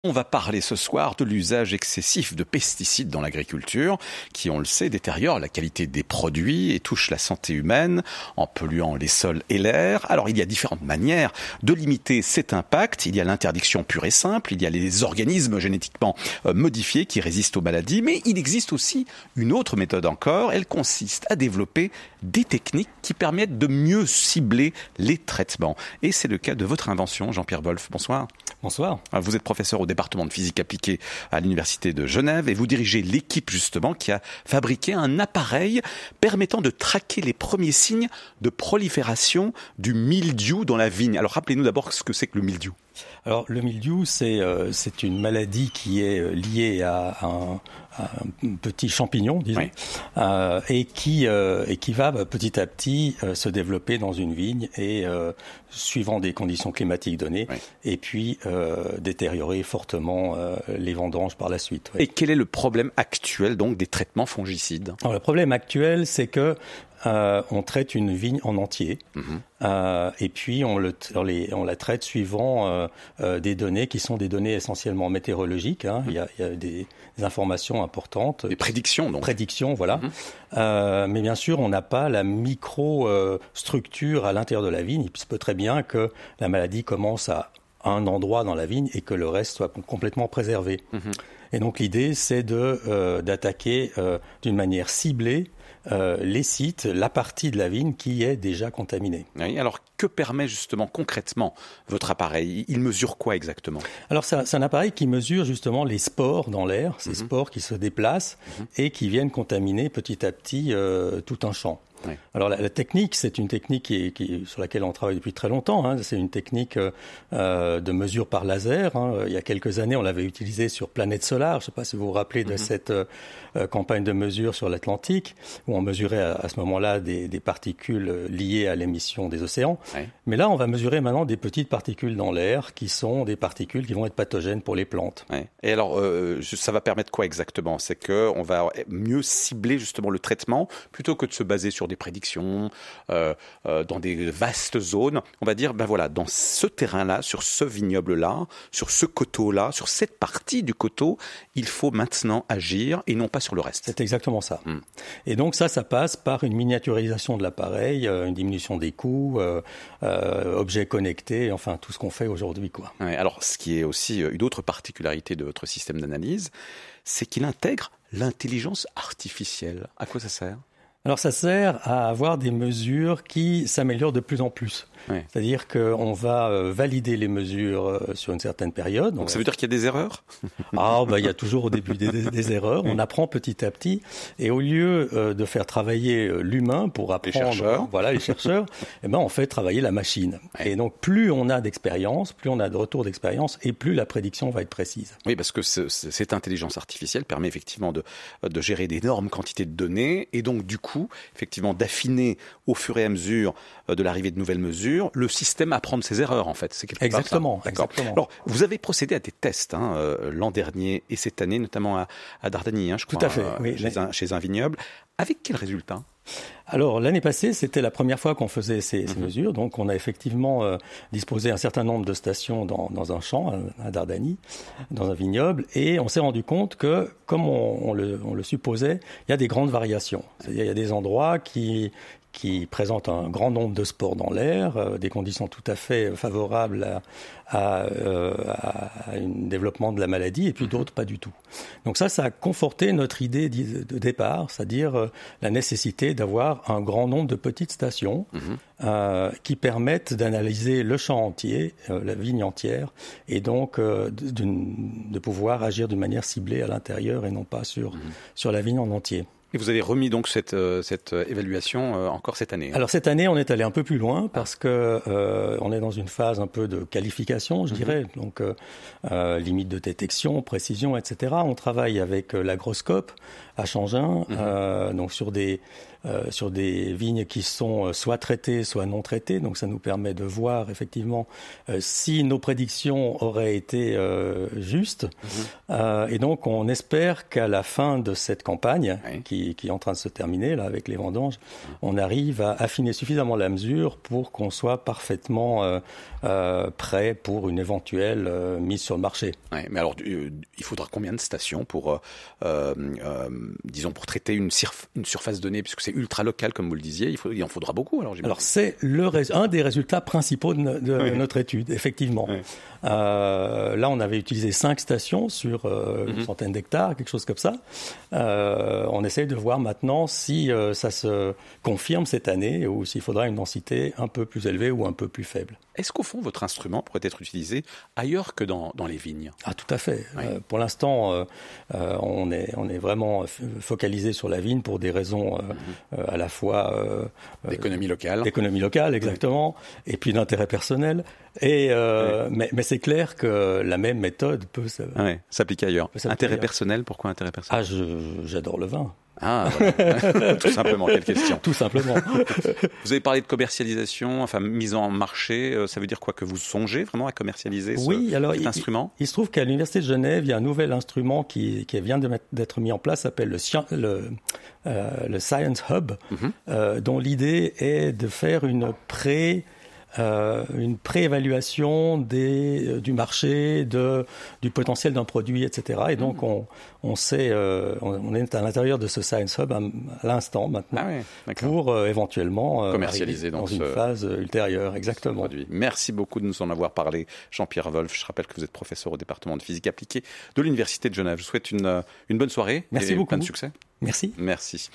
On va parler ce soir de l'usage excessif de pesticides dans l'agriculture qui, on le sait, détériore la qualité des produits et touche la santé humaine en polluant les sols et l'air. Alors, il y a différentes manières de limiter cet impact. Il y a l'interdiction pure et simple, il y a les organismes génétiquement modifiés qui résistent aux maladies, mais il existe aussi une autre méthode encore. Elle consiste à développer des techniques qui permettent de mieux cibler les traitements. Et c'est le cas de votre invention, Jean-Pierre Wolf. Bonsoir. Bonsoir. Vous êtes professeur au département de physique appliquée à l'université de Genève et vous dirigez l'équipe justement qui a fabriqué un appareil permettant de traquer les premiers signes de prolifération du mildiou dans la vigne. Alors rappelez-nous d'abord ce que c'est que le mildiou. Alors le mildiou, c'est une maladie qui est liée à un petit champignon, disons, oui. et qui va petit à petit se développer dans une vigne et suivant des conditions climatiques données, oui. Et puis détériorer fortement les vendanges par la suite. Oui. Et quel est le problème actuel donc des traitements fongicides ? Alors, le problème actuel, c'est que on traite une vigne en entier, et puis on la traite suivant des données qui sont des données essentiellement météorologiques. Hein. Il y a des informations importantes. Des prédictions, donc. Prédictions, voilà. Mais bien sûr, on n'a pas la micro-structure à l'intérieur de la vigne. Il se peut très bien que la maladie commence à un endroit dans la vigne et que le reste soit complètement préservé. Et donc l'idée, c'est d'attaquer d'une manière ciblée les sites, la partie de la vigne qui est déjà contaminée. Oui, alors que permet justement concrètement votre appareil ? Il mesure quoi exactement ? Alors c'est un appareil qui mesure justement les spores dans l'air, ces spores qui se déplacent et qui viennent contaminer petit à petit tout un champ. Oui. Alors la technique, c'est une technique sur laquelle on travaille depuis très longtemps. Hein. C'est une technique de mesure par laser. Hein. Il y a quelques années, on l'avait utilisée sur Planète Solar. Je ne sais pas si vous vous rappelez de cette campagne de mesure sur l'Atlantique, où on mesurait à ce moment-là des particules liées à l'émission des océans. Oui. Mais là, on va mesurer maintenant des petites particules dans l'air qui sont des particules qui vont être pathogènes pour les plantes. Oui. Et alors, ça va permettre quoi exactement ? C'est qu'on va mieux cibler justement le traitement plutôt que de se baser sur des prédictions dans des vastes zones. On va dire, ben voilà, dans ce terrain-là, sur ce vignoble-là, sur ce coteau-là, sur cette partie du coteau, il faut maintenant agir et non pas sur le reste. C'est exactement ça. Et donc ça passe par une miniaturisation de l'appareil, une diminution des coûts, objets connectés, enfin tout ce qu'on fait aujourd'hui, quoi. Ouais, alors, ce qui est aussi une autre particularité de votre système d'analyse, c'est qu'il intègre l'intelligence artificielle. À quoi ça sert ? Alors ça sert à avoir des mesures qui s'améliorent de plus en plus. Oui. C'est-à-dire qu'on va valider les mesures sur une certaine période. Donc ça veut dire qu'il y a des erreurs ? Il y a toujours au début des erreurs. On apprend petit à petit. Et au lieu de faire travailler l'humain pour apprendre, les chercheurs, on fait travailler la machine. Oui. Et donc plus on a d'expérience, plus on a de retour d'expérience et plus la prédiction va être précise. Oui, parce que cette intelligence artificielle permet effectivement de gérer d'énormes quantités de données et donc du coup, effectivement, d'affiner au fur et à mesure de l'arrivée de nouvelles mesures, le système apprend de ses erreurs, en fait. C'est quelque exactement, part ça. D'accord. Exactement. Alors, vous avez procédé à des tests l'an dernier et cette année, notamment à Dardanie, je crois. Tout à fait, oui. Chez un vignoble. Avec quel résultat ? Alors, l'année passée, c'était la première fois qu'on faisait ces mesures. Donc, on a effectivement disposé un certain nombre de stations dans un champ, à Dardanie, dans un vignoble. Et on s'est rendu compte que, comme on le supposait, il y a des grandes variations. C'est-à-dire, il y a des endroits qui présentent un grand nombre de spores dans l'air, des conditions tout à fait favorables à un développement de la maladie, et puis d'autres pas du tout. Donc ça a conforté notre idée de départ, c'est-à-dire la nécessité d'avoir un grand nombre de petites stations qui permettent d'analyser le champ entier, la vigne entière, et donc de pouvoir agir d'une manière ciblée à l'intérieur et non pas sur la vigne en entier. Et vous avez remis donc cette évaluation encore cette année. Alors cette année, on est allé un peu plus loin parce que on est dans une phase un peu de qualification, je dirais. Donc limite de détection, précision, etc. On travaille avec l'agroscope à Changin, donc sur des vignes qui sont soit traitées, soit non traitées. Donc ça nous permet de voir effectivement si nos prédictions auraient été justes. Et donc on espère qu'à la fin de cette campagne, qui qui est en train de se terminer là avec les vendanges, on arrive à affiner suffisamment la mesure pour qu'on soit parfaitement prêt pour une éventuelle mise sur le marché. Ouais, mais alors, il faudra combien de stations pour, disons, pour traiter une surface donnée, puisque c'est ultra local, comme vous le disiez, il en faudra beaucoup. Alors c'est un des résultats principaux de notre étude, effectivement. Oui. Là, on avait utilisé 5 stations sur une centaine d'hectares, quelque chose comme ça. On essaye de voir maintenant si ça se confirme cette année ou s'il faudra une densité un peu plus élevée ou un peu plus faible. Est-ce qu'au fond, votre instrument pourrait être utilisé ailleurs que dans les vignes ? Ah, tout à fait. Oui. Pour l'instant, on est vraiment focalisé sur la vigne pour des raisons à la fois d'économie locale. D'économie locale, exactement, et puis d'intérêt personnel. Mais c'est clair que la même méthode peut s'appliquer ailleurs. Intérêt personnel, pourquoi intérêt personnel ? Ah, j'adore le vin. Ah, voilà. Tout simplement, quelle question. Tout simplement. Vous avez parlé de commercialisation, enfin mise en marché. Ça veut dire quoi, que vous songez vraiment à commercialiser cet instrument ? Il se trouve qu'à l'Université de Genève, il y a un nouvel instrument qui vient d'être mis en place, s'appelle le Science Hub, dont l'idée est de faire une préévaluation du marché, du potentiel d'un produit, etc. Et donc, on sait, on est à l'intérieur de ce Science Hub à l'instant maintenant pour éventuellement commercialiser dans une phase ultérieure. Exactement. Merci beaucoup de nous en avoir parlé, Jean-Pierre Wolf. Je rappelle que vous êtes professeur au département de physique appliquée de l'Université de Genève. Je vous souhaite une bonne soirée. Merci beaucoup. Plein de succès. Merci. Merci.